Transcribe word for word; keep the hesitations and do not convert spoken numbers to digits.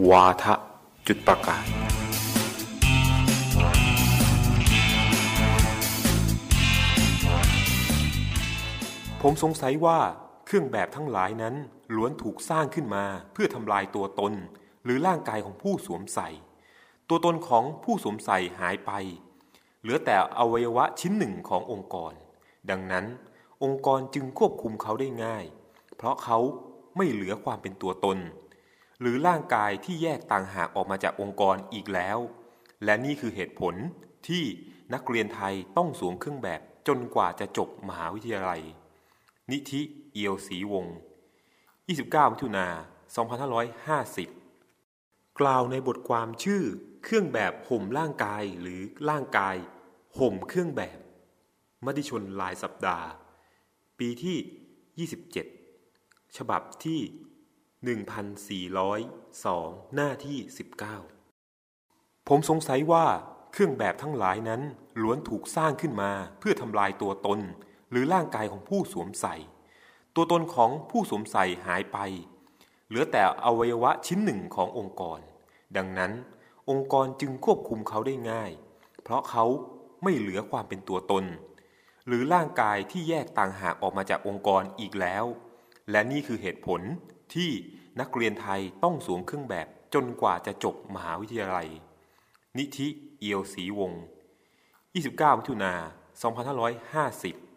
วาทะจุดประกายผมสงสัยว่าเครื่องแบบทั้งหลายนั้นล้วนถูกสร้างขึ้นมาเพื่อทำลายตัวตนหรือร่างกายของผู้สวมใส่ตัวตนของผู้สวมใส่หายไปเหลือแต่อวัยวะชิ้นหนึ่งขององค์กรดังนั้นองค์กรจึงควบคุมเขาได้ง่ายเพราะเขาไม่เหลือความเป็นตัวตนหรือร่างกายที่แยกต่างหากออกมาจากองค์กรอีกแล้วและนี่คือเหตุผลที่นักเรียนไทยต้องสวมเครื่องแบบจนกว่าจะจบมหาวิทยาลัยนิธิเอียวศรีวงศ์ยี่สิบเก้ามิถุนายนสองพันห้าร้อยห้าสิบกล่าวในบทความชื่อเครื่องแบบห่มร่างกายหรือร่างกายห่มเครื่องแบบมติชนรายสัปดาห์ปีที่ยี่สิบเจ็ดฉบับที่หนึ่งพันสี่ร้อยสองหน้าที่สิบเก้าผมสงสัยว่าเครื่องแบบทั้งหลายนั้นล้วนถูกสร้างขึ้นมาเพื่อทำลายตัวตนหรือร่างกายของผู้สวมใส่ตัวตนของผู้สวมใส่หายไปเหลือแต่อวัยวะชิ้นหนึ่งขององค์กรดังนั้นองค์กรจึงควบคุมเขาได้ง่ายเพราะเขาไม่เหลือความเป็นตัวตนหรือร่างกายที่แยกต่างหากออกมาจากองค์กรอีกแล้วและนี่คือเหตุผลที่นักเรียนไทยต้องสวมเครื่องแบบจนกว่าจะจบมหาวิทยาลัยนิธิเอียวศรีวงศ์ยี่สิบเก้ามิถุนายนสองพันห้าร้อยห้าสิบ